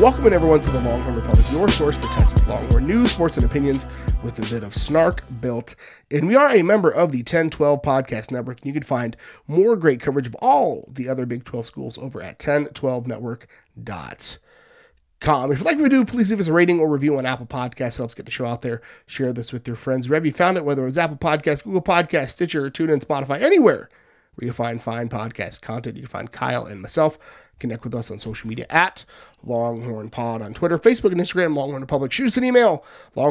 Welcome everyone to the Longhorn Republic, your source for Texas Longhorn news, sports, and opinions with a bit of snark built in. We are a member of the 1012 Podcast Network, and you can find more great coverage of all the other Big 12 schools over at 1012network.com. If you'd like to do, please leave us a rating or review on Apple Podcasts. It helps get the show out there. Share this with your friends. Wherever you found it, whether it was Apple Podcasts, Google Podcasts, Stitcher, TuneIn, Spotify, anywhere where you find fine podcast content, you can find Kyle and myself. Connect with us on social media at Longhorn Pod on Twitter, Facebook, and Instagram, Longhorn Republic. Shoot us an email,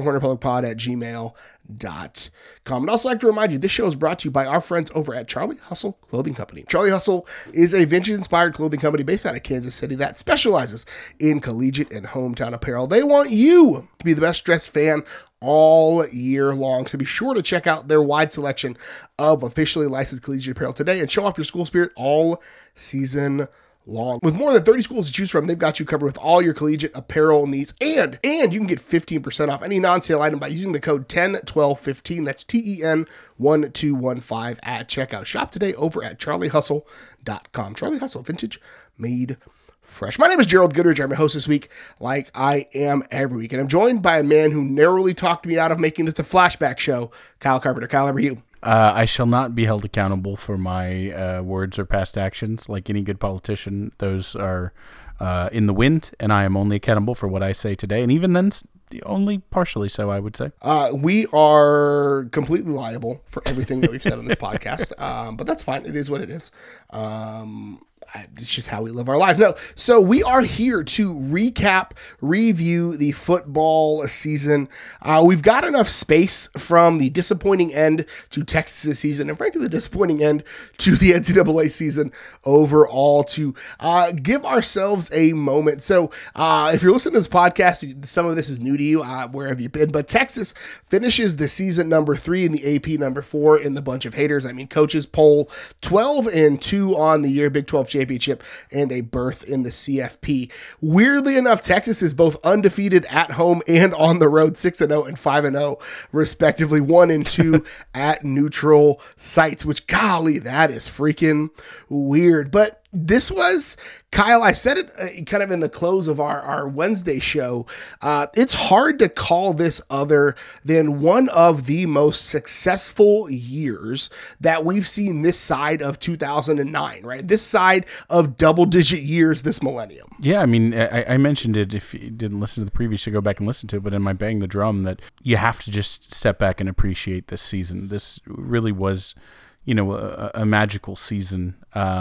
longhornrepublicpod@gmail.com. And I'd also like to remind you, this show is brought to you by our friends over at Charlie Hustle Clothing Company. Charlie Hustle is a vintage-inspired clothing company based out of Kansas City that specializes in collegiate and hometown apparel. They want you to be the best-dressed fan all year long. So be sure to check out their wide selection of officially licensed collegiate apparel today and show off your school spirit all season long. With more than 30 schools to choose from, they've got you covered with all your collegiate apparel needs, and you can get 15% off any non-sale item by using the code 101215. That's TEN1215 at checkout. Shop today over at charliehustle.com. Charlie Hustle, vintage made fresh. My name is Gerald Goodrich. I'm your host this week, like I am every week, and I'm joined by a man who narrowly talked me out of making this a flashback show, Kyle Carpenter. Kyle, how are you? I shall not be held accountable for my words or past actions. Like any good politician, those are in the wind, and I am only accountable for what I say today, and even then, only partially so, I would say. We are completely liable for everything that we've said on this podcast, but that's fine. It is what it is. It's just how we live our lives. No, so we are here to recap, review the football season. We've got enough space from the disappointing end to Texas' season, and frankly, the disappointing end to the NCAA season overall to give ourselves a moment. So if you're listening to this podcast, some of this is new to you. Where have you been? But Texas finishes the season number 3 and the AP number 4 in the bunch of haters. I mean, coaches poll 12-2 on the year, Big 12 championship, and a berth in the CFP. Weirdly enough, Texas is both undefeated at home and on the road, 6-0 and 5-0, respectively, 1-2 at neutral sites, which, golly, that is freaking weird. But this was, Kyle, I said it kind of in the close of our Wednesday show. It's hard to call this other than one of the most successful years that we've seen this side of 2009, right? This side of double-digit years this millennium. Yeah, I mean, I mentioned it, if you didn't listen to the previous, to go back and listen to it, but in my Bang the Drum, that you have to just step back and appreciate this season. This really was, a magical season.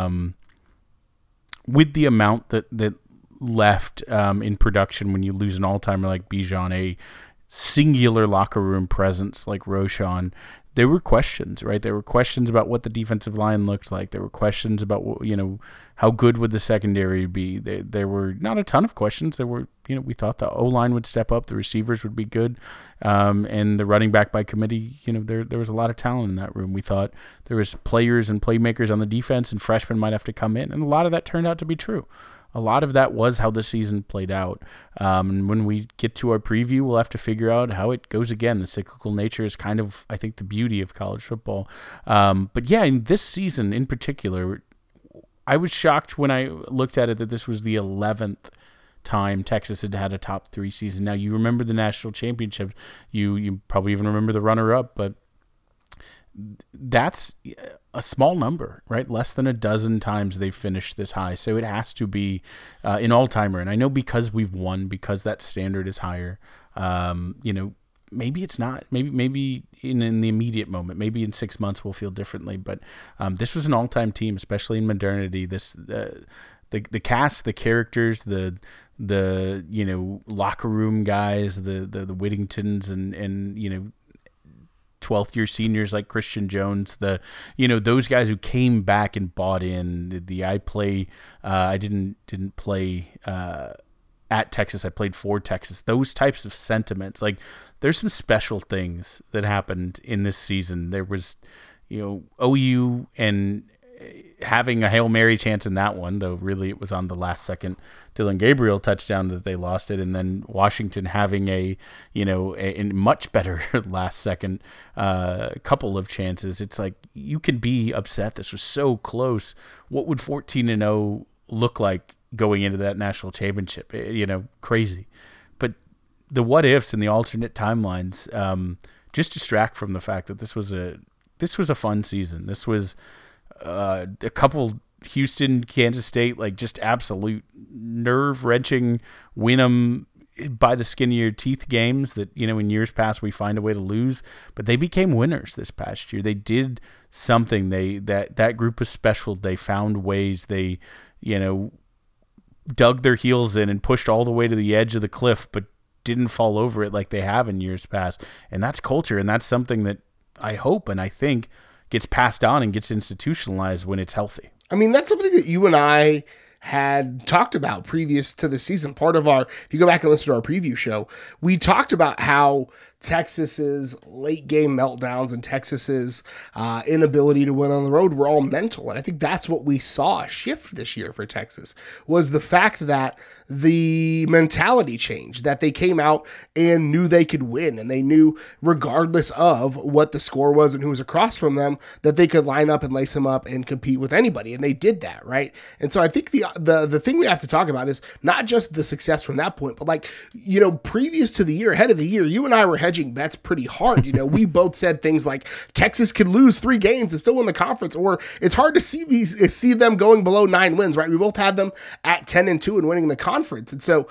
With the amount that left in production when you lose an all-timer like Bijan, a singular locker room presence like Roschon, there were questions, right? There were questions about what the defensive line looked like. There were questions about, how good would the secondary be? There were not a ton of questions. There were, we thought the O-line would step up, the receivers would be good, and the running back by committee, there was a lot of talent in that room. We thought there was players and playmakers on the defense, and freshmen might have to come in, and a lot of that turned out to be true. A lot of that was how the season played out. And when we get to our preview, we'll have to figure out how it goes again. The cyclical nature is kind of, I think, the beauty of college football. But yeah, in this season in particular, I was shocked when I looked at it that this was the 11th time Texas had had a top 3 season. Now, you remember the national championship. You probably even remember the runner-up, but that's a small number, right? Less than a dozen times they've finished this high. So it has to be an all-timer. And I know because we've won, because that standard is higher, maybe it's not. Maybe in the immediate moment, maybe in 6 months we'll feel differently. But this was an all-time team, especially in modernity. This the cast, the characters, the locker room guys, the Whittingtons and 12th year seniors like Christian Jones, those guys who came back and bought in. I didn't play at Texas, I played for Texas. Those types of sentiments, like there's some special things that happened in this season. There was OU and having a Hail Mary chance in that one, though really it was on the last second Dylan Gabriel touchdown that they lost it, and then Washington having a much better last second couple of chances. It's like you can be upset. This was so close. What would 14-0 look like going into that national championship. Crazy. But the what ifs and the alternate timelines just distract from the fact that this was a fun season. This was a couple Houston, Kansas State, like just absolute nerve-wrenching, win 'em by the skin of your teeth games that, in years past we find a way to lose, but they became winners this past year. They did something. That group was special. They found ways. They, dug their heels in and pushed all the way to the edge of the cliff, but didn't fall over it like they have in years past. And that's culture. And that's something that I hope and I think gets passed on and gets institutionalized when it's healthy. I mean, that's something that you and I had talked about previous to the season. Part of if you go back and listen to our preview show, we talked about how Texas's late game meltdowns and Texas's inability to win on the road were all mental. And I think that's what we saw shift this year for Texas, was the fact that the mentality changed, that they came out and knew they could win, and they knew, regardless of what the score was and who was across from them, that they could line up and lace them up and compete with anybody. And they did that, right? And so I think the thing we have to talk about is not just the success from that point, but previous to the year, ahead of the year, you and I were hedging bets pretty hard. We both said things like Texas could lose 3 games and still win the conference, or it's hard to see them going below 9 wins, right? We both had them at 10-2 and winning the conference. And so,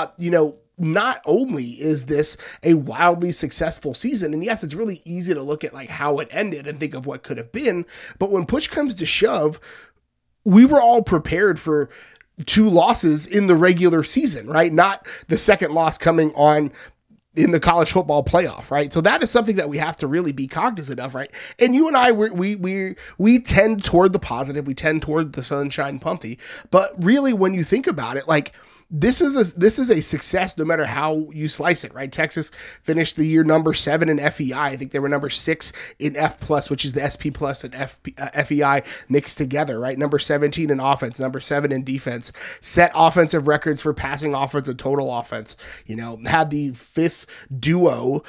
not only is this a wildly successful season, and yes, it's really easy to look at like how it ended and think of what could have been, but when push comes to shove, we were all prepared for 2 losses in the regular season, right? Not the second loss coming on in the college football playoff, right? So that is something that we have to really be cognizant of, right? And you and I, we tend toward the positive, we tend toward the sunshine pumpy, but really when you think about it, like, this is a success no matter how you slice it, right? Texas finished the year number 7 in FEI. I think they were number 6 in F+, which is the SP plus and FEI mixed together, right? Number 17 in offense, number 7 in defense, set offensive records for passing offense and total offense, had the 5th duo,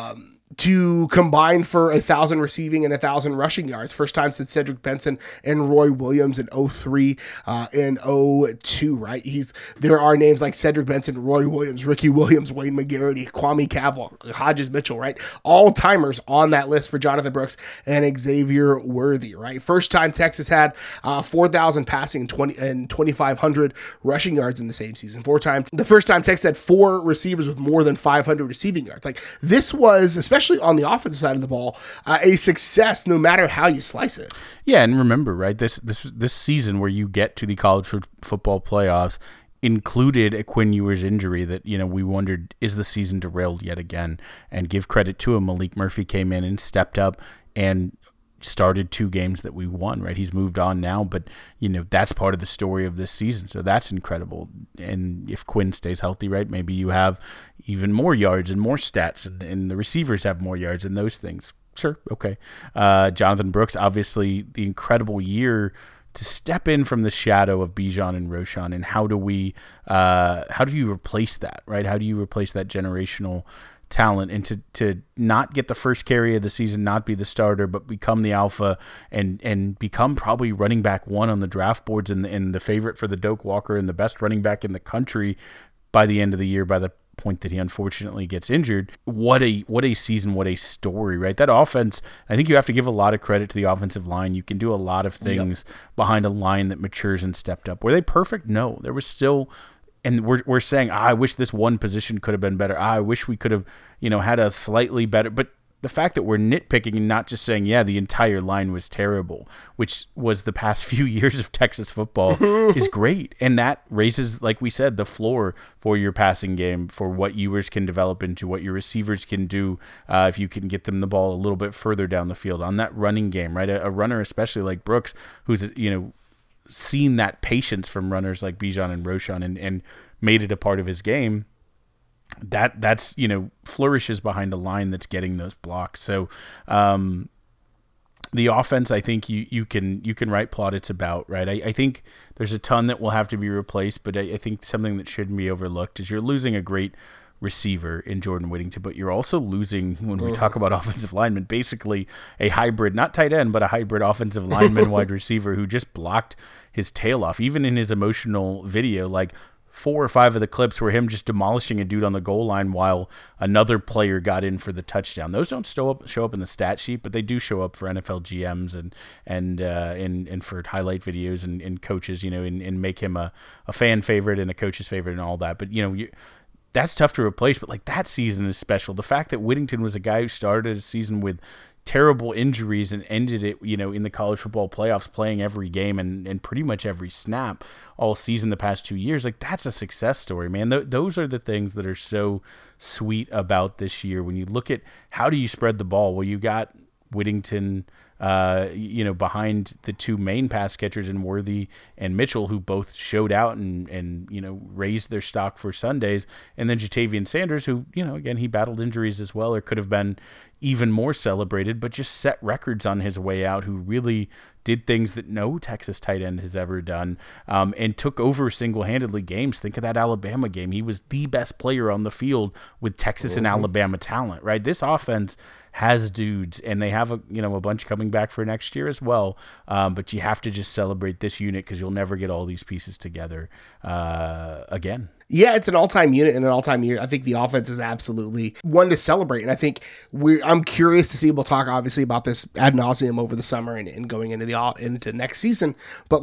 to combine for 1,000 receiving and 1,000 rushing yards. First time since Cedric Benson and Roy Williams in 03 and 02, right? There are names like Cedric Benson, Roy Williams, Ricky Williams, Wayne McGarity, Kwame Cavell, Hodges Mitchell, right? All timers on that list for Jonathan Brooks and Xavier Worthy, right? First time Texas had 4,000 passing and 2,500 rushing yards in the same season. The first time Texas had 4 receivers with more than 500 receiving yards. Like, this was, especially on the offensive side of the ball, a success no matter how you slice it. Yeah, and remember, right, this season where you get to the college football playoffs included a Quinn Ewers injury that, we wondered, is the season derailed yet again? And give credit to him, Malik Murphy came in and stepped up and started 2 games that we won, right? He's moved on now, but that's part of the story of this season, so that's incredible. And if Quinn stays healthy, right, maybe you have even more yards and more stats, and the receivers have more yards and those things. Sure, okay. Jonathan Brooks, obviously the incredible year to step in from the shadow of Bijan and Roschon, and how do you replace that, right? How do you replace that generational talent, and to not get the first carry of the season, not be the starter, but become the alpha and become probably running back 1 on the draft boards and the favorite for the Doak Walker and the best running back in the country by the end of the year, by the point that he unfortunately gets injured. What a season, what a story, right? That offense, I think you have to give a lot of credit to the offensive line. You can do a lot of things behind a line that matures and stepped up. Were they perfect? No. There was still, and we're saying, I wish this one position could have been better. I wish we could have, had a slightly better, but the fact that we're nitpicking and not just saying, the entire line was terrible, which was the past few years of Texas football, is great. And that raises, like we said, the floor for your passing game, for what Ewers can develop into, what your receivers can do if you can get them the ball a little bit further down the field. On that running game, right? A runner, especially like Brooks, who's, seen that patience from runners like Bijan and Roschon and made it a part of his game. That's flourishes behind a line that's getting those blocks. So the offense, I think you can write plaudits about, right? I think there's a ton that will have to be replaced, but I think something that shouldn't be overlooked is you're losing a great receiver in Jordan Whittington, but you're also losing, when we talk about offensive linemen, basically a hybrid, not tight end, but a hybrid offensive lineman wide receiver who just blocked his tail off. Even in his emotional video, like 4 or 5 of the clips were him just demolishing a dude on the goal line while another player got in for the touchdown. Those don't show up in the stat sheet, but they do show up for NFL GMs and for highlight videos and coaches, and make him a fan favorite and a coach's favorite and all that. But that's tough to replace. But like, that season is special. The fact that Whittington was a guy who started a season with terrible injuries and ended it, in the college football playoffs, playing every game and pretty much every snap all season the past 2 years. Like, that's a success story, man. Those are the things that are so sweet about this year. When you look at how do you spread the ball? Well, you got Whittington, behind the 2 main pass catchers in Worthy and Mitchell, who both showed out and raised their stock for Sundays. And then Jatavian Sanders, who, again, he battled injuries as well, or could have been even more celebrated, but just set records on his way out, who really did things that no Texas tight end has ever done, and took over single-handedly games. Think of that Alabama game. He was the best player on the field with Texas and Alabama talent, right? This offense has dudes, and they have a bunch coming back for next year as well. But you have to just celebrate this unit, because you'll never get all these pieces together again. Yeah, it's an all-time unit and an all-time year. I think the offense is absolutely one to celebrate. And I think I'm curious to see, we'll talk obviously about this ad nauseum over the summer and going into next season. But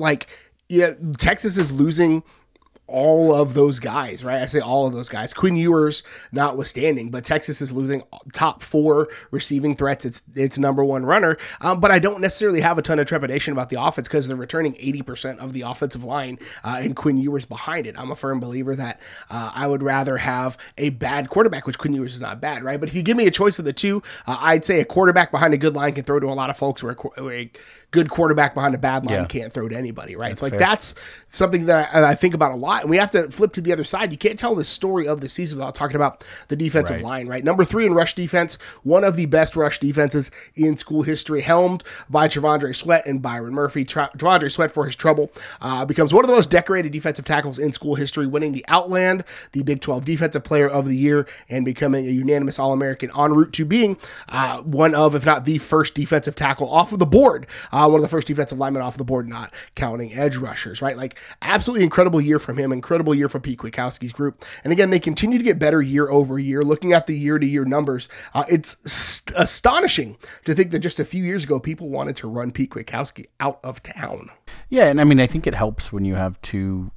Texas is losing all of those guys, right? I say all of those guys. Quinn Ewers notwithstanding, but Texas is losing top 4 receiving threats. It's number 1 runner. But I don't necessarily have a ton of trepidation about the offense, because they're returning 80% of the offensive line, and Quinn Ewers behind it. I'm a firm believer that I would rather have a bad quarterback, which Quinn Ewers is not bad, right? But if you give me a choice of the two, I'd say a quarterback behind a good line can throw to a lot of folks, where a good quarterback behind a bad line can't throw to anybody, right? That's something that I think about a lot. And we have to flip to the other side. You can't tell the story of the season without talking about the defensive line, right? Number 3 in rush defense, one of the best rush defenses in school history, helmed by T'Vondre Sweat and Byron Murphy. T'Vondre Sweat, for his trouble, becomes one of the most decorated defensive tackles in school history, winning the Outland, the Big 12 Defensive Player of the Year, and becoming a unanimous All-American, en route to being one of, if not the first defensive tackle off of the board. One of the first defensive linemen off the board, not counting edge rushers, right? Like, absolutely incredible year from him, incredible year from Pete Kwiatkowski's group. And again, they continue to get better year over year. Looking at the year-to-year numbers, it's astonishing to think that just a few years ago, people wanted to run Pete Kwiatkowski out of town. Yeah, and I mean, I think it helps when you have two,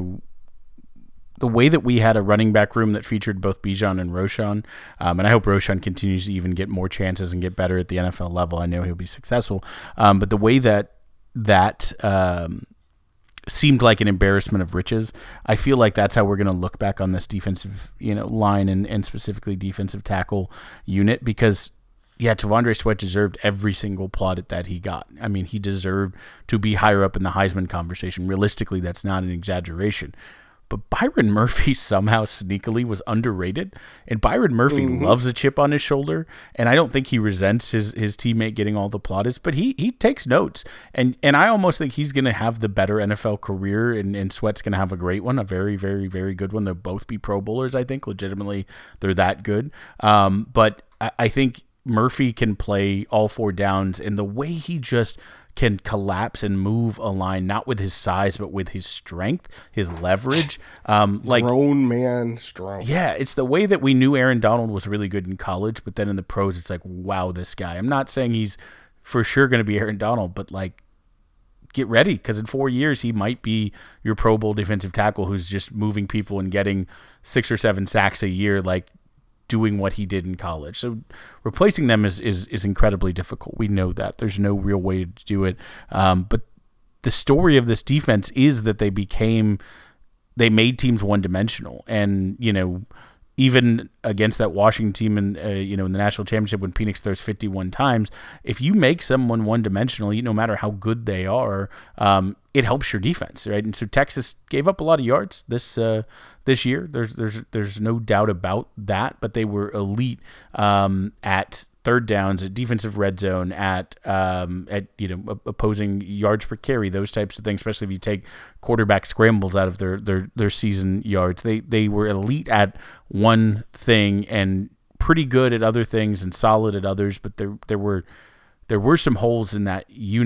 the way that we had a running back room that featured both Bijan and Roschon, and I hope Roschon continues to even get more chances and get better at the NFL level. I know he'll be successful, but the way that seemed like an embarrassment of riches, I feel like that's how we're going to look back on this defensive, line and specifically defensive tackle unit, because T'Vondre Sweat deserved every single plaudit that he got. I mean, he deserved to be higher up in the Heisman conversation. Realistically, that's not an exaggeration. But Byron Murphy somehow sneakily was underrated, and Byron Murphy loves a chip on his shoulder, and I don't think he resents his teammate getting all the plaudits, but he takes notes, and I almost think he's going to have the better NFL career, and Sweat's going to have a great one, a very, very, very good one. They'll both be Pro Bowlers, I think. Legitimately, they're that good. But I think Murphy can play all 4 downs, and the way he just can collapse and move a line, not with his size, but with his strength, his leverage. Grown man strong. Yeah, it's the way that we knew Aaron Donald was really good in college, but then in the pros, it's like, wow, this guy. I'm not saying he's for sure going to be Aaron Donald, but get ready, because in 4 years, he might be your Pro Bowl defensive tackle who's just moving people and getting 6 or 7 sacks a year, doing what he did in college. So replacing them is incredibly difficult. We know that. There's no real way to do it. But the story of this defense is that they made teams one-dimensional. And, even against that Washington team in the national championship, when Penix throws 51 times, if you make someone one-dimensional, no matter how good they are, it helps your defense, right? And so Texas gave up a lot of yards this year. There's no doubt about that, but they were elite at third downs, at defensive red zone, at opposing yards per carry, those types of things. Especially if you take quarterback scrambles out of their season yards, they were elite at one thing and pretty good at other things and solid at others. But there were some holes in that unit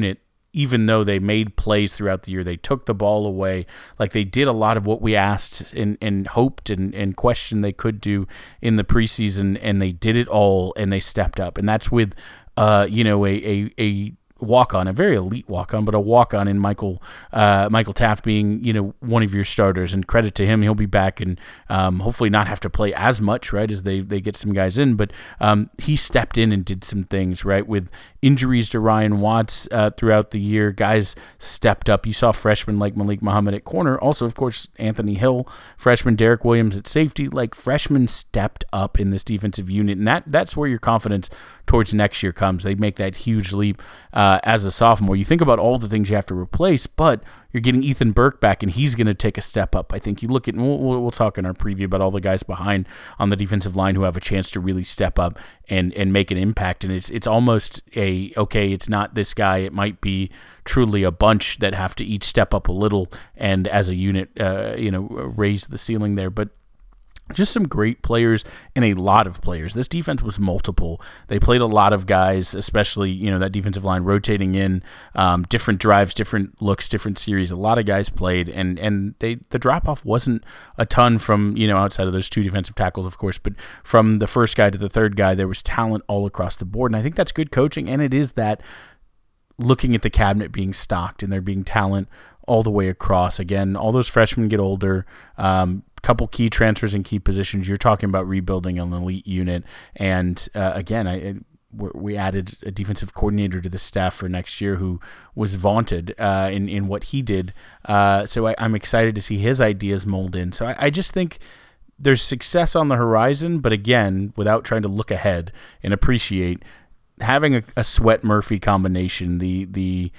even though they made plays throughout the year, they took the ball away. Like, they did a lot of what we asked and hoped and questioned they could do in the preseason, and they did it all, and they stepped up. And that's with, a walk-on, a very elite walk-on, but a walk-on in Michael Taft being, one of your starters. And credit to him, he'll be back and hopefully not have to play as much, right, as they get some guys in. But he stepped in and did some things, right, with injuries to Ryan Watts throughout the year. Guys stepped up. You saw freshmen like Malik Muhammad at corner. Also, of course, Anthony Hill, freshman Derek Williams at safety. Like, freshmen stepped up in this defensive unit, and that's where your confidence towards next year comes. They make that huge leap as a sophomore. You think about all the things you have to replace, but you're getting Ethan Burke back, and he's going to take a step up. I think you look at, and we'll talk in our preview about all the guys behind on the defensive line who have a chance to really step up and make an impact. And it's almost it's not this guy. It might be truly a bunch that have to each step up a little and as a unit, raise the ceiling there. But just some great players and a lot of players. This defense was multiple. They played a lot of guys, especially, that defensive line rotating in, different drives, different looks, different series. A lot of guys played, and the drop-off wasn't a ton from, outside of those two defensive tackles, of course, but from the first guy to the third guy, there was talent all across the board. And I think that's good coaching, and it is that looking at the cabinet being stocked and there being talent all the way across. Again, all those freshmen get older, couple key transfers in key positions. You're talking about rebuilding an elite unit. And we added a defensive coordinator to the staff for next year who was vaunted in what he did. So I'm excited to see his ideas mold in. So I just think there's success on the horizon, but again, without trying to look ahead and appreciate having a Sweat Murphy combination, the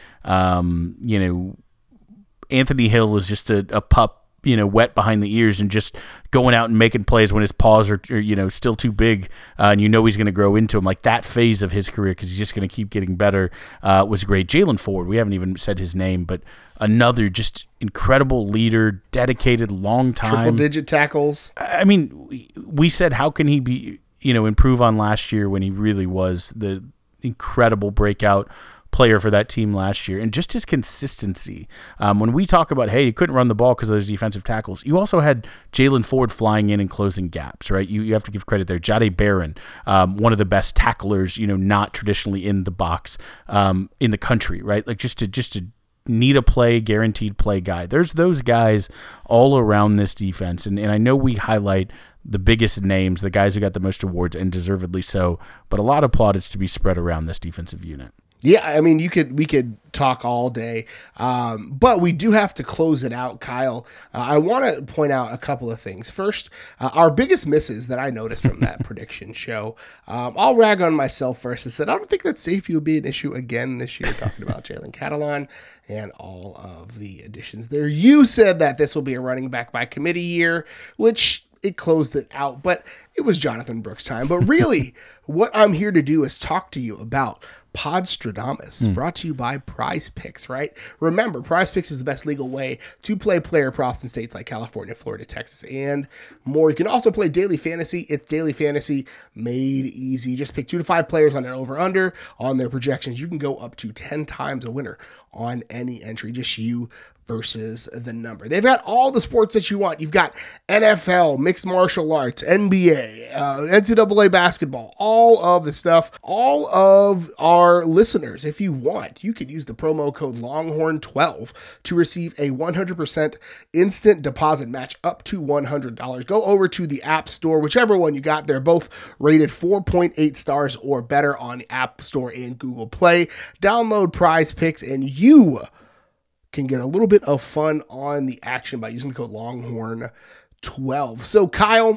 Anthony Hill is just a pup, wet behind the ears and just going out and making plays when his paws are still too big, and he's going to grow into him. Like, that phase of his career, because he's just going to keep getting better, was great. Jalen Ford, we haven't even said his name, but another just incredible leader, dedicated, long time. Triple-digit tackles. I mean, we said, how can he be, improve on last year when he really was the incredible breakout player for that team last year, and just his consistency. When we talk about, hey, you couldn't run the ball because of those defensive tackles, you also had Jalen Ford flying in and closing gaps, right? You have to give credit there. Jahdae Barron, one of the best tacklers, not traditionally in the box in the country, right? Like, just to need a play, guaranteed play guy. There's those guys all around this defense, and I know we highlight the biggest names, the guys who got the most awards, and deservedly so, but a lot of plaudits to be spread around this defensive unit. Yeah, I mean, we could talk all day, but we do have to close it out, Kyle. I want to point out a couple of things. First, our biggest misses that I noticed from that prediction show. I'll rag on myself first. I said, I don't think that safety will be an issue again this year, talking about Jalen Catalon and all of the additions there. You said that this will be a running back by committee year, which it closed it out, but it was Jonathan Brooks' time. But really, what I'm here to do is talk to you about Podstradamus, brought to you by Prize Picks, right? Remember, Prize Picks is the best legal way to play player props in states like California, Florida, Texas, and more. You can also play daily fantasy. It's daily fantasy made easy. Just pick 2 to 5 players on an over-under on their projections. You can go up to 10 times a winner on any entry. Just you versus the number. They've got all the sports that you want. You've got NFL, mixed martial arts, NBA, NCAA basketball, all of the stuff. All of our listeners, if you want, you could use the promo code Longhorn12 to receive a 100% instant deposit match up to $100. Go over to the App Store, whichever one you got. They're both rated 4.8 stars or better on the App Store and Google Play. Download Prize Picks and you can get a little bit of fun on the action by using the code Longhorn12. So, Kyle,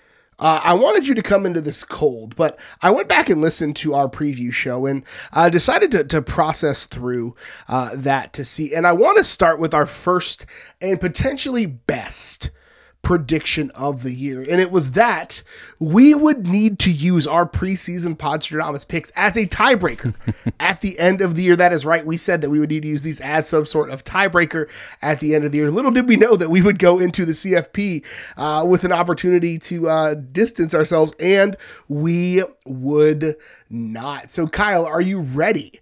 I wanted you to come into this cold, but I went back and listened to our preview show and decided to process through that to see. And I want to start with our first and potentially best prediction of the year. And it was that we would need to use our preseason Podstradamus picks as a tiebreaker at the end of the year. That is right. We said that we would need to use these as some sort of tiebreaker at the end of the year. Little did we know that we would go into the CFP with an opportunity to distance ourselves, and we would not. So, Kyle, are you ready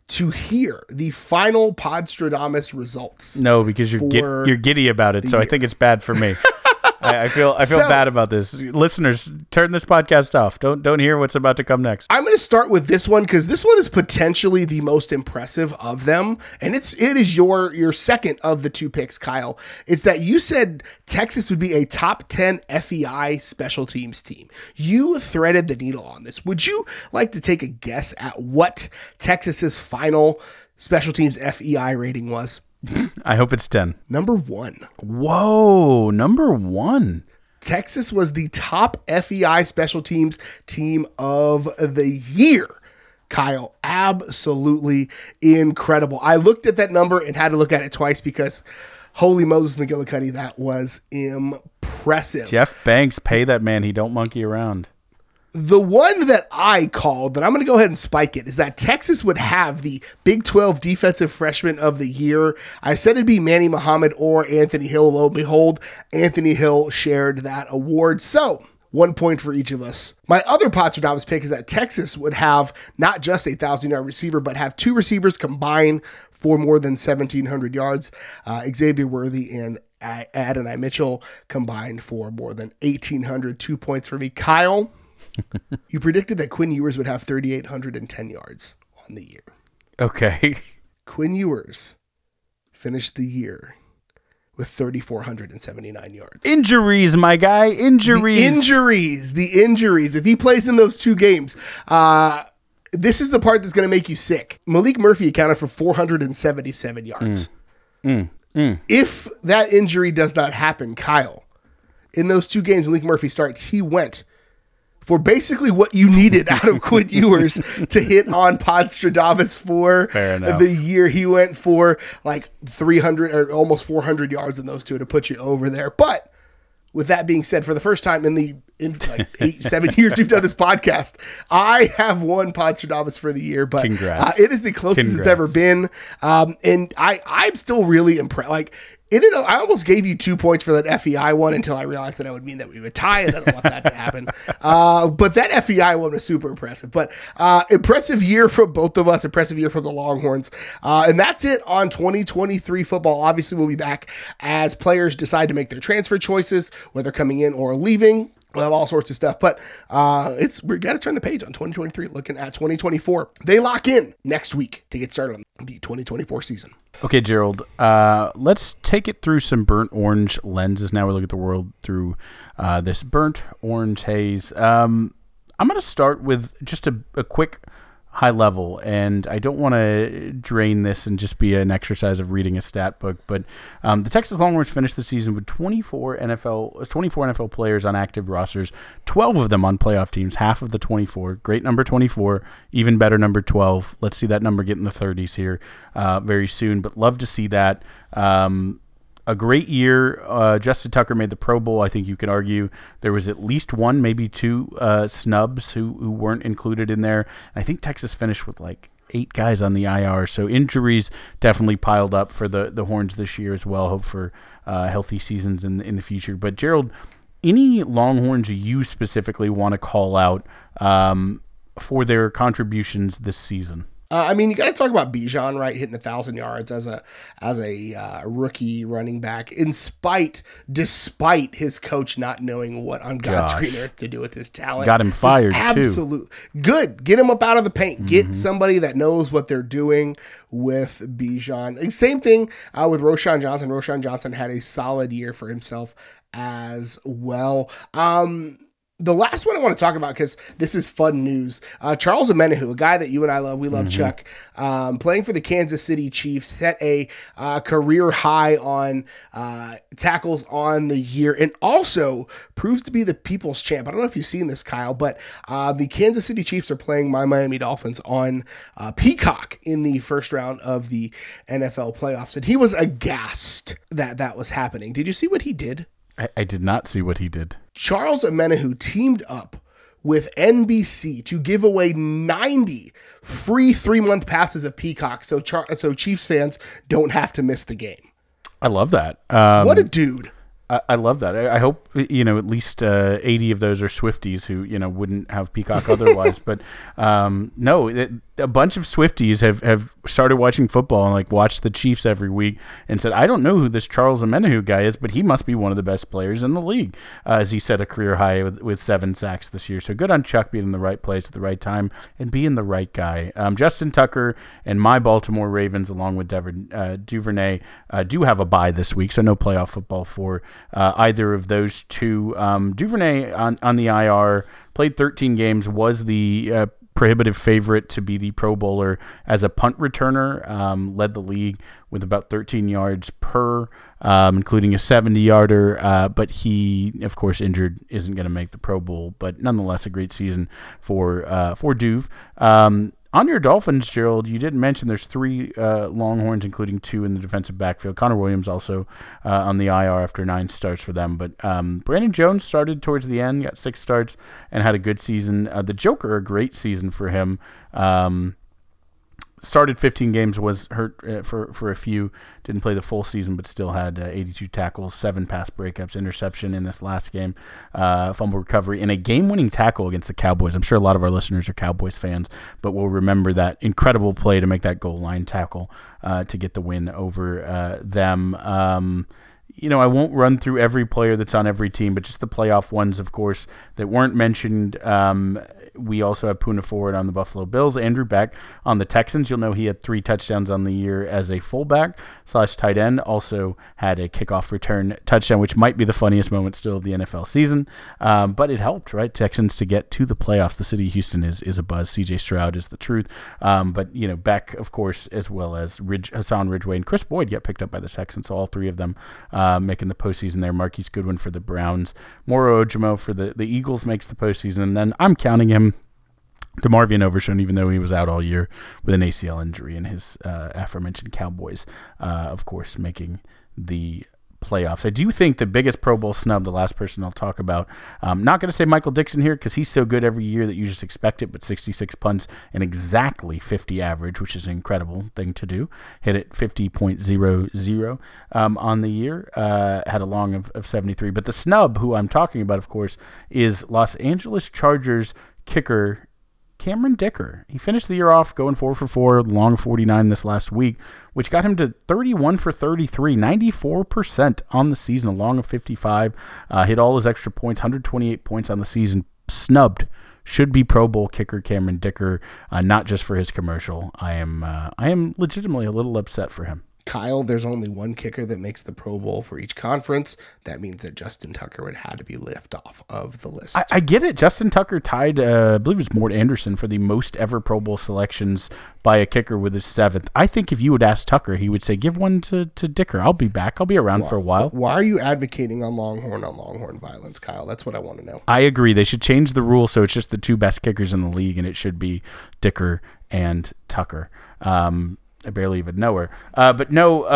to hear the final Podstradamus results? No, because you're giddy about it, so I think it's bad for me. I feel bad about this. Listeners, turn this podcast off. Don't hear what's about to come next. I'm going to start with this one because this one is potentially the most impressive of them, and it is your second of the two picks, Kyle. It's that you said Texas would be a top 10 FEI special teams team. You threaded the needle on this. Would you like to take a guess at what Texas's final special teams FEI rating was? I hope it's 10. Number 1. Whoa, number 1. Texas was the top FEI special teams team of the year. Kyle, absolutely incredible. I looked at that number and had to look at it twice because holy Moses McGillicuddy, that was impressive. Jeff Banks, pay that man. He don't monkey around. The one that I called, and I'm going to go ahead and spike it, is that Texas would have the Big 12 Defensive Freshman of the Year. I said it'd be Manny Muhammad or Anthony Hill. Lo and behold, Anthony Hill shared that award. So, 1 point for each of us. My other Podstradamus pick is that Texas would have not just a 1,000-yard receiver, but have 2 receivers combined for more than 1,700 yards. Xavier Worthy and Adonai Mitchell combined for more than 1,800. 2 points for me. Kyle, you predicted that Quinn Ewers would have 3,810 yards on the year. Okay. Quinn Ewers finished the year with 3,479 yards. Injuries, my guy. Injuries. The injuries. If he plays in those 2 games, this is the part that's going to make you sick. Malik Murphy accounted for 477 yards. If that injury does not happen, Kyle, in those 2 games Malik Murphy starts, he went for basically what you needed out of Quinn Ewers to hit on Podstradamus for the year. He went for like 300 or almost 400 yards in those 2 to put you over there. But with that being said, for the first time in like 7 years we've done this podcast, I have won Podstradamus for the year, but it is the closest it's ever been. And I'm still really impressed. Like, I almost gave you 2 points for that FEI one until I realized that would mean that we would tie, and I don't want that to happen. But that FEI one was super impressive. But impressive year from both of us, impressive year from the Longhorns. And that's it on 2023 football. Obviously, we'll be back as players decide to make their transfer choices, whether coming in or leaving. We'll have all sorts of stuff, but we got to turn the page on 2023, looking at 2024. They lock in next week to get started on the 2024 season. Okay, Gerald, let's take it through some burnt orange lenses. Now we look at the world through this burnt orange haze. I'm going to start with just a quick high level, and I don't want to drain this and just be an exercise of reading a stat book, but the Texas Longhorns finished the season with 24 NFL players on active rosters, 12 of them on playoff teams, half of the 24. Great number 24, even better number 12. Let's see that number get in the 30s here very soon, but love to see that. A great year. Justin Tucker made the Pro Bowl. I think you could argue there was at least 1, maybe 2 snubs who weren't included in there. I think Texas finished with like 8 guys on the IR. So injuries definitely piled up for the Horns this year as well. Hope for healthy seasons in the future. But Gerald, any Longhorns you specifically want to call out for their contributions this season? You got to talk about Bijan, right? Hitting 1,000 yards as a rookie running back, despite his coach not knowing what on God's green earth to do with his talent. Got him fired, too. Absolutely. Good. Get him up out of the paint. Mm-hmm. Get somebody that knows what they're doing with Bijan. Same thing with Roschon Johnson. Roschon Johnson had a solid year for himself as well. The last one I want to talk about, because this is fun news, Charles Omenihu, a guy that you and I love, we love Chuck, playing for the Kansas City Chiefs, set a career high on tackles on the year, and also proves to be the people's champ. I don't know if you've seen this, Kyle, but the Kansas City Chiefs are playing my Miami Dolphins on Peacock in the first round of the NFL playoffs, and he was aghast that was happening. Did you see what he did? I did not see what he did. Charles Omenihu teamed up with NBC to give away 90 free 3-month passes of Peacock so Chiefs fans don't have to miss the game. I love that. What a dude. I love that. I hope, at least 80 of those are Swifties who, wouldn't have Peacock otherwise. But no, a bunch of Swifties have started watching football and like watched the Chiefs every week and said, I don't know who this Charles Omenihu guy is, but he must be one of the best players in the league, as he set a career high with 7 sacks this year. So good on Chuck being in the right place at the right time and being the right guy. Justin Tucker and my Baltimore Ravens, along with Duvernay, do have a bye this week, so no playoff football for either of those two. Duvernay on the IR, played 13 games, was the prohibitive favorite to be the Pro Bowler as a punt returner, led the league with about 13 yards per, including a 70-yarder, but he, of course, injured, isn't going to make the Pro Bowl, but nonetheless a great season for Duve. On your Dolphins, Gerald, you didn't mention there's 3 Longhorns, including 2 in the defensive backfield. Connor Williams also on the IR after 9 starts for them. But Brandon Jones started towards the end, got 6 starts, and had a good season. The Joker, a great season for him. Started 15 games, was hurt for a few, didn't play the full season, but still had 82 tackles, 7 pass breakups, interception in this last game, fumble recovery, and a game-winning tackle against the Cowboys. I'm sure a lot of our listeners are Cowboys fans, but we'll remember that incredible play to make that goal line tackle to get the win over them. I won't run through every player that's on every team, but just the playoff ones, of course, that weren't mentioned. We also have Poona Ford on the Buffalo Bills. Andrew Beck on the Texans. You'll know he had 3 touchdowns on the year as a fullback / tight end. Also had a kickoff return touchdown, which might be the funniest moment still of the NFL season. But it helped, right? Texans to get to the playoffs. The city of Houston is a buzz. CJ Stroud is the truth. But Beck, of course, as well as Hassan Ridgeway and Chris Boyd get picked up by the Texans. So all 3 of them making the postseason there. Marquise Goodwin for the Browns. Moro Ojomo for the Eagles makes the postseason. And then I'm counting him, DeMarvion Overshown, even though he was out all year with an ACL injury, and his aforementioned Cowboys, of course, making the playoffs. I do think the biggest Pro Bowl snub, the last person I'll talk about, not going to say Michael Dixon here because he's so good every year that you just expect it, but 66 punts and exactly 50 average, which is an incredible thing to do. Hit it 50.00 on the year, had a long of 73. But the snub, who I'm talking about, of course, is Los Angeles Chargers kicker Cameron Dicker. He finished the year off going 4 for 4, long 49 this last week, which got him to 31 for 33, 94% on the season, a long of 55. Hit all his extra points, 128 points on the season. Snubbed. Should be Pro Bowl kicker Cameron Dicker, not just for his commercial. I am legitimately a little upset for him. Kyle, there's only one kicker that makes the Pro Bowl for each conference. That means that Justin Tucker would have to be left off of the list. I get it. Justin Tucker tied, I believe it's Mort Anderson, for the most ever Pro Bowl selections by a kicker with his 7th. I think if you would ask Tucker, he would say, give one to Dicker. I'll be back. I'll be around for a while. Why are you advocating on Longhorn violence, Kyle? That's what I want to know. I agree. They should change the rule so it's just the 2 best kickers in the league, and it should be Dicker and Tucker. I barely even know her. But no,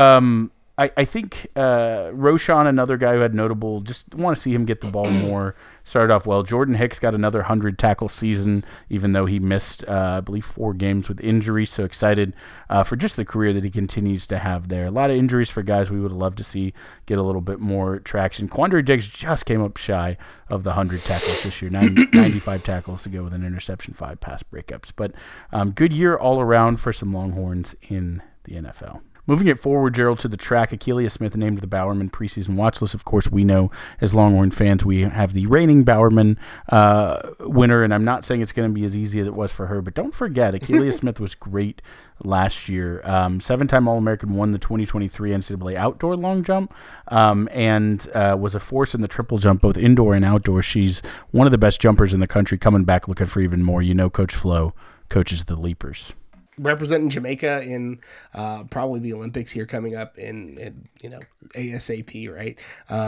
I think Roschon, another guy who had notable, just want to see him get the ball more. Started off well. Jordan Hicks got another 100-tackle season, even though he missed, I believe, 4 games with injury. So excited for just the career that he continues to have there. A lot of injuries for guys we would love to see get a little bit more traction. Quandre Diggs just came up shy of the 100 tackles this year, 95 tackles to go with an interception, 5 pass breakups. But good year all around for some Longhorns in the NFL. Moving it forward, Gerald, to the track, Akeelia Smith named to the Bowerman preseason watch list. Of course, we know as Longhorn fans we have the reigning Bowerman winner, and I'm not saying it's going to be as easy as it was for her, but don't forget, Akeelia Smith was great last year. 7-time All-American, won the 2023 NCAA outdoor long jump, and was a force in the triple jump, both indoor and outdoor. She's one of the best jumpers in the country, coming back looking for even more. You know Coach Flo coaches the Leapers. Representing Jamaica in probably the Olympics here coming up in ASAP, right?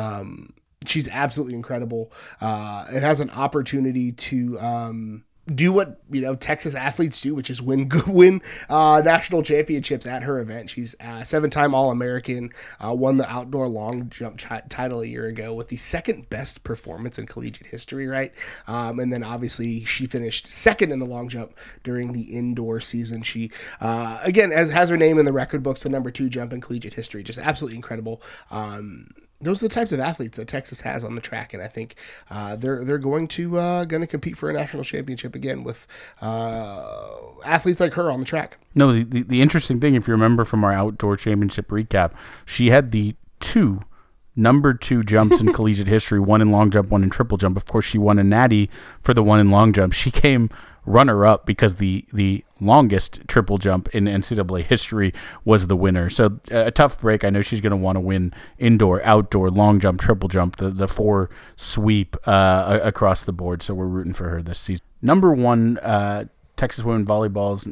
She's absolutely incredible. It has an opportunity to do what Texas athletes do, which is win national championships at her event. She's a 7-time All-American, won the outdoor long jump title a year ago with the 2nd best performance in collegiate history, right? And then obviously she finished 2nd in the long jump during the indoor season. She again has her name in the record books, the number 2 jump in collegiate history. Just absolutely incredible. those are the types of athletes that Texas has on the track, and I think they're going to compete for a national championship again with athletes like her on the track. No, the interesting thing, if you remember from our outdoor championship recap, she had the number 2 jumps in collegiate history, one in long jump, one in triple jump. Of course, she won a natty for the one in long jump. She came runner-up because the longest triple jump in NCAA history was the winner. So a tough break. I know she's going to want to win indoor, outdoor, long jump, triple jump, the 4 sweep across the board. So we're rooting for her this season. Number 1, Texas women volleyball's,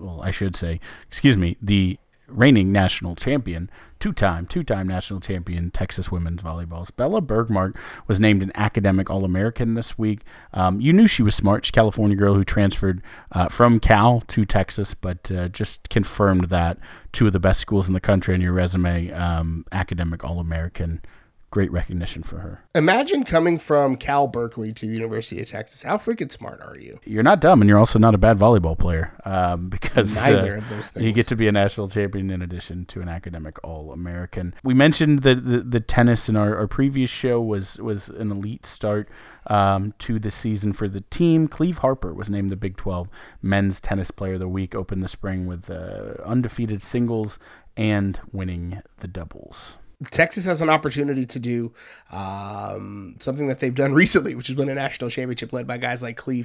the reigning national champion, two-time national champion, Texas women's volleyballs. Bella Bergmark was named an academic All-American this week. You knew she was smart. She's a California girl who transferred from Cal to Texas, but just confirmed that 2 of the best schools in the country on your resume, academic All-American. Great recognition for her. Imagine coming from Cal Berkeley to the University of Texas. How freaking smart are you? You're not dumb, and you're also not a bad volleyball player because neither of those things. You get to be a national champion in addition to an academic All-American. We mentioned the tennis in our previous show was an elite start to the season for the team. Cleve Harper was named the Big 12 Men's Tennis Player of the Week, opened the spring with undefeated singles and winning the doubles. Texas has an opportunity to do something that they've done recently, which has win a national championship led by guys like Cleve.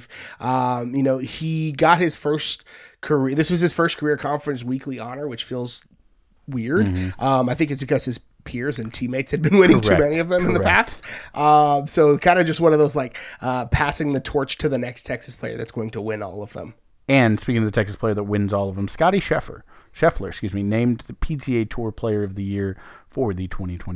He got his first career. This was his first career conference weekly honor, which feels weird. I think it's because his peers and teammates had been winning too many of them in the past. So kind of just one of those passing the torch to the next Texas player that's going to win all of them. And speaking of the Texas player that wins all of them, Scottie Scheffler, named the PGA Tour Player of the Year for the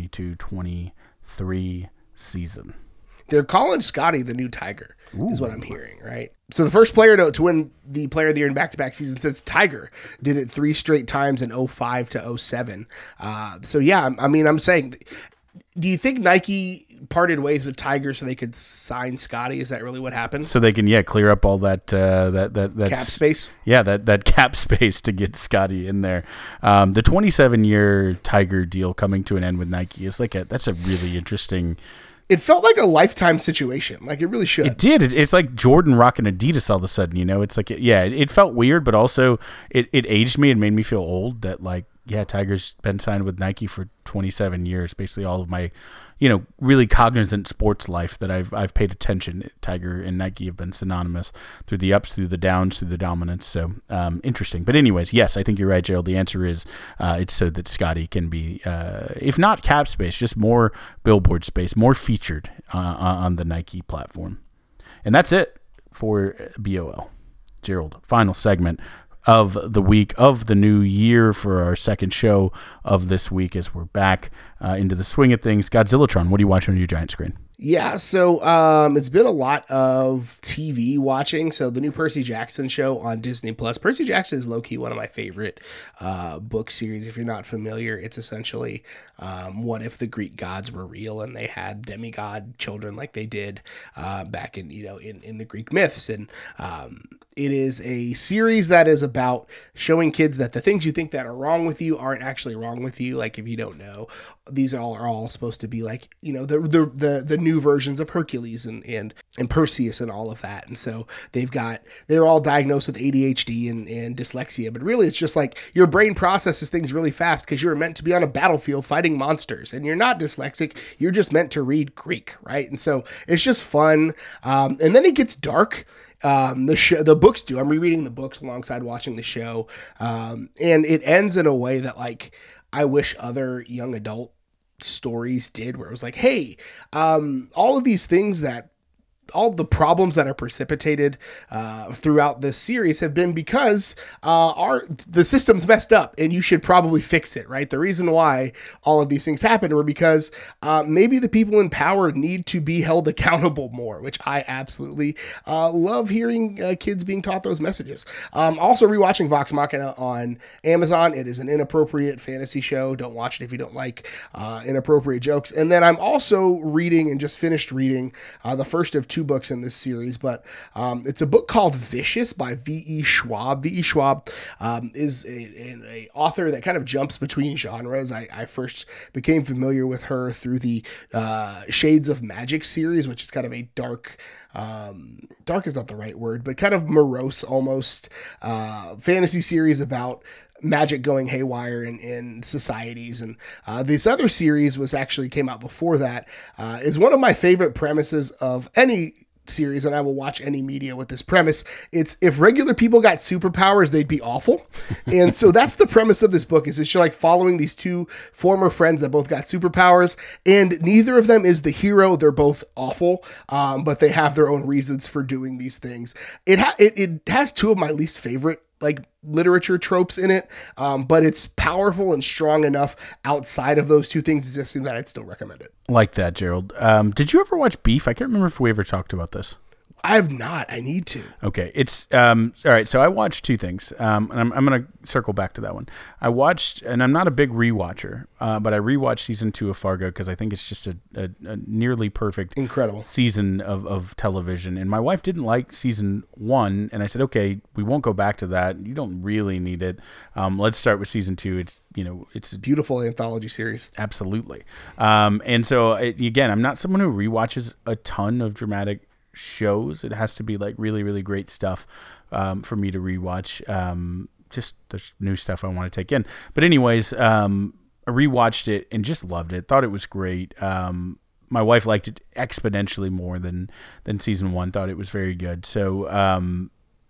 2022-23 season. They're calling Scottie the new Tiger, is what I'm hearing, right? So the first player to win the Player of the Year in back-to-back seasons says Tiger did it 3 straight times in 2005 to 2007. So yeah, I'm saying, do you think Nike parted ways with Tiger so they could sign Scottie? Is that really what happened? So they can clear up all that cap space. Yeah, that cap space to get Scottie in there. The 27-year Tiger deal coming to an end with Nike is that's a really interesting. It felt like a lifetime situation. Like it really should. It did. It's like Jordan rocking Adidas all of a sudden. It's like it felt weird, but also it aged me and made me feel old. That Tiger's been signed with Nike for 27 years. Basically all of my, really cognizant sports life that I've paid attention. Tiger and Nike have been synonymous through the ups, through the downs, through the dominance. So interesting. But anyways, yes, I think you're right, Gerald. The answer is it's so that Scottie can be, if not cap space, just more billboard space, more featured on the Nike platform. And that's it for BOL. Gerald, final segment of the week of the new year for our second show of this week as we're back into the swing of things. Godzillatron, what are you watching on your giant screen? Yeah, so it's been a lot of TV watching. So the new Percy Jackson show on Disney Plus. Percy Jackson is low-key one of my favorite book series. If you're not familiar, it's essentially what if the Greek gods were real and they had demigod children like they did back in the Greek myths. And it is a series that is about showing kids that the things you think that are wrong with you aren't actually wrong with you. Like if you don't know, these are all supposed to be like, the new versions of Hercules and Perseus and all of that. And so they're all diagnosed with ADHD and dyslexia, but really it's just like your brain processes things really fast because you're meant to be on a battlefield fighting monsters and you're not dyslexic. You're just meant to read Greek, right? And so it's just fun. And then it gets dark. The books do. I'm rereading the books alongside watching the show. And it ends in a way that I wish other young adult stories did, where it was like, hey, all of these things all the problems that are precipitated throughout this series have been because the system's messed up and you should probably fix it, right? The reason why all of these things happen were because maybe the people in power need to be held accountable more, which I absolutely love hearing kids being taught those messages. Also rewatching Vox Machina on Amazon. It is an inappropriate fantasy show. Don't watch it if you don't like inappropriate jokes. And then I'm also reading and just finished reading the first of two books in this series, but it's a book called Vicious by V.E. Schwab. V.E. Schwab is a author that kind of jumps between genres. I first became familiar with her through the Shades of Magic series, which is kind of a dark is not the right word, but kind of morose almost fantasy series about magic going haywire in societies. And this other series came out before that, is one of my favorite premises of any series, and I will watch any media with this premise. It's if regular people got superpowers, they'd be awful. And so that's the premise of this book, is it's like following these two former friends that both got superpowers, and neither of them is the hero. They're both awful, but they have their own reasons for doing these things. It has two of my least favorite literature tropes in it, but it's powerful and strong enough outside of those two things existing that I'd still recommend it. Like that, Gerald. Did you ever watch Beef? I can't remember if we ever talked about this. I have not. I need to. Okay. It's all right. So I watched two things, and I'm going to circle back to that one. I watched, and I'm not a big rewatcher, but I rewatched season 2 of Fargo because I think it's just a nearly perfect, incredible season of television. And my wife didn't like season 1, and I said, okay, we won't go back to that. You don't really need it. Let's start with season 2. It's a beautiful anthology series. Absolutely. And so again, I'm not someone who rewatches a ton of dramatic shows. It has to be really, really great stuff for me to rewatch. Just there's new stuff I want to take in. But anyways, I rewatched it and just loved it. Thought it was great. My wife liked it exponentially more than season 1. Thought it was very good. So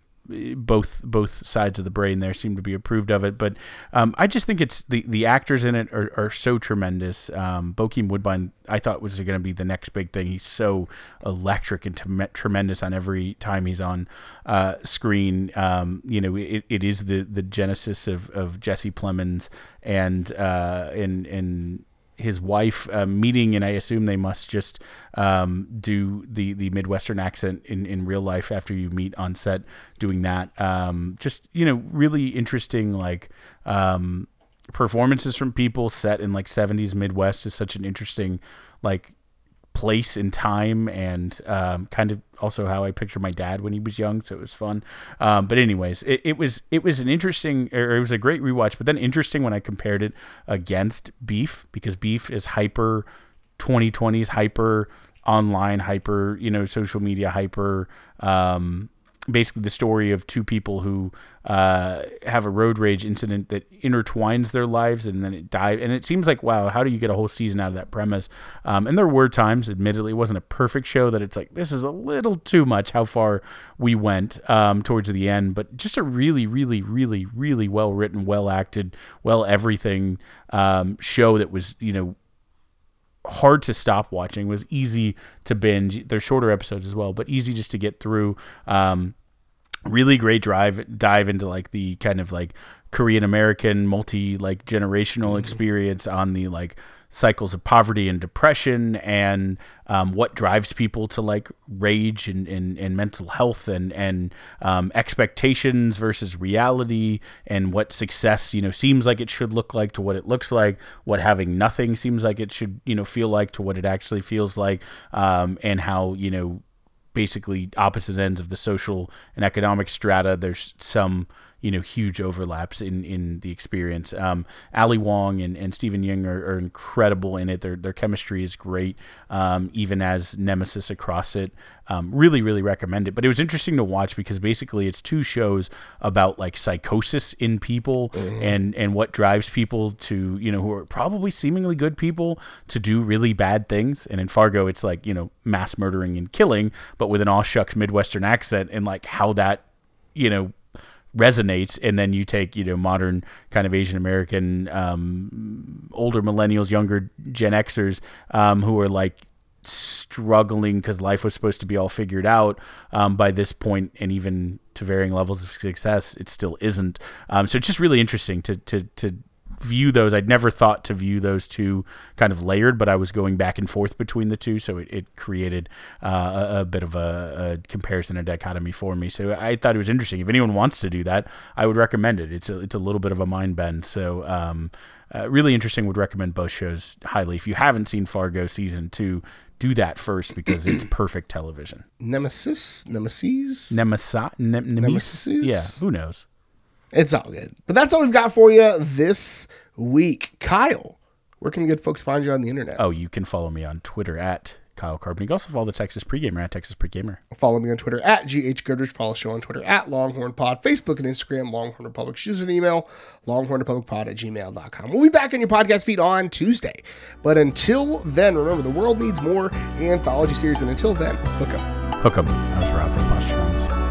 both sides of the brain there seem to be approved of it, but I just think it's the actors in it are so tremendous. Bokeem Woodbine, I thought, was going to be the next big thing. He's so electric and tremendous on every time he's on screen. It is the genesis of Jesse Plemons and his wife meeting, and I assume they must just do the Midwestern accent in real life after you meet on set doing that. Really interesting performances from people set in 70s Midwest is such an interesting place and time, and kind of also how I picture my dad when he was young, so it was fun. But anyways, it was an interesting, or it was a great rewatch, but then interesting when I compared it against Beef, because Beef is hyper 2020s, hyper online, hyper, social media, hyper, basically the story of two people who have a road rage incident that intertwines their lives, and then it seems like, wow, how do you get a whole season out of that premise? And there were times, admittedly, it wasn't a perfect show, that it's this is a little too much how far we went towards the end, but just a really, really, really, really well written, well acted, well everything show that was, hard to stop watching, was easy to binge. They're shorter episodes as well, but easy just to get through. Really great dive into the kind of Korean American generational experience on the cycles of poverty and depression, and what drives people to rage and mental health and expectations versus reality, and what success seems like it should look like to what it looks like, what having nothing seems like it should feel like to what it actually feels like, and how basically opposite ends of the social and economic strata, there's some huge overlaps in the experience. Ali Wong and Stephen Yeun are incredible in it. Their chemistry is great, even as nemesis across it. Really, really recommend it. But it was interesting to watch because basically it's two shows about psychosis in people, and what drives people to, who are probably seemingly good people, to do really bad things. And in Fargo, it's mass murdering and killing, but with an all shucks Midwestern accent, and how that, resonates. And then you take modern kind of Asian American older millennials, younger Gen Xers who are struggling because life was supposed to be all figured out by this point, and even to varying levels of success, it still isn't. So it's just really interesting to view those. I'd never thought to view those two kind of layered, but I was going back and forth between the two, so it created a bit of a comparison and dichotomy for me. So I thought it was interesting. If anyone wants to do that, I would recommend it. It's a little bit of a mind bend. So really interesting. Would recommend both shows highly. If you haven't seen Fargo season 2, do that first because it's perfect television. Nemesis. Yeah, who knows? It's all good. But that's all we've got for you this week. Kyle, where can good folks find you on the internet? Oh, you can follow me on Twitter at Kyle Carbon. You can also follow the Texas Pregamer at Texas Pregamer. Follow me on Twitter at GH Goodrich. Follow the show on Twitter at Longhorn Pod. Facebook and Instagram, Longhorn Republic. Shoot us an email, longhornrepublicpod@gmail.com. We'll be back on your podcast feed on Tuesday. But until then, remember, the world needs more anthology series. And until then, hook 'em. Hook 'em. I was Rob Postradamus.